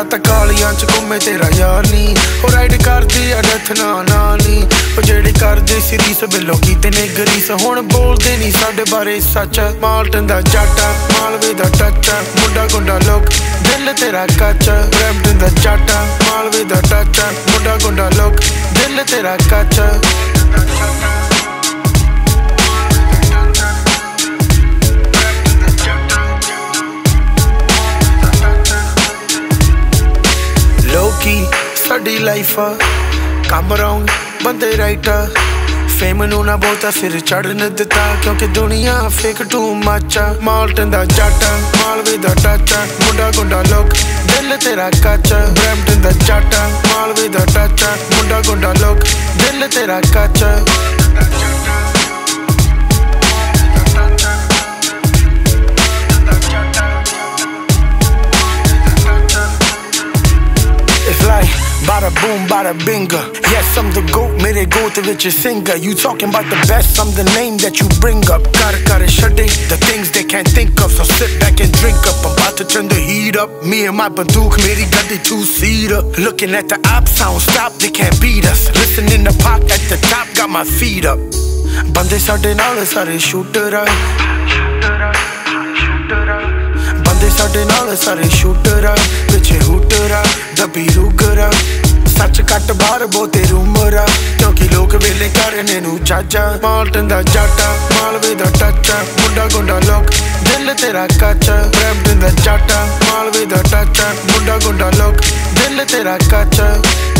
रात कालियां च घूमे तेरा यार नी ओ राइड करदी आ डेथ ना नी ओ जेड़ी करदे सी रीस बिलो कीते ने गरीस हुण बोलदे नी साडे बारे सच माल्टन दा जट मालवे दा टच मुंडा गुंडा लोक दिल तेरा कच ब्रैम्पटन दा जट मालवे दा टच मुंडा गुंडा लोक दिल तेरा कच लोकी साडी लाइफ कम रौंग बंदे राइट फेम नू ना बहुता सिर चढ़न दिता क्योंकि दुनिया फेक टू मच माल्टन दा जट मालवे दा टच मुंडा गुंडा लोक दिल तेरा कच ब्रैम्पटन दा जट मालवे दा टच मुंडा गुंडा लोक दिल तेरा कच Bada boom, bada binga. Yes, I'm the GOAT, mere goat vich singer. You talking about the best, I'm the name that you bring up. Gotta shut it, the things they can't think of. So sit back and drink up, I'm about to turn the heat up. Me and my bandook, meri gaddi two-seater. Looking at the op, sound stop, they can't beat us. Listen in the pop at the top, got my feet up. Bande sade naal sare shooter a. Bande sade naal sare shooter a. Piche hooter a, dabbi ruger a. सच कट बाहर बहुते rumour आ क्योंकि लोग वेले करने नू चाचा माल्टन दा जट मालवे दा टच मुंडा गुंडा लोक दिल तेरा कच ब्रैम्पटन दा जट मालवे दा टच मुंडा गुंडा लोक दिल तेरा कच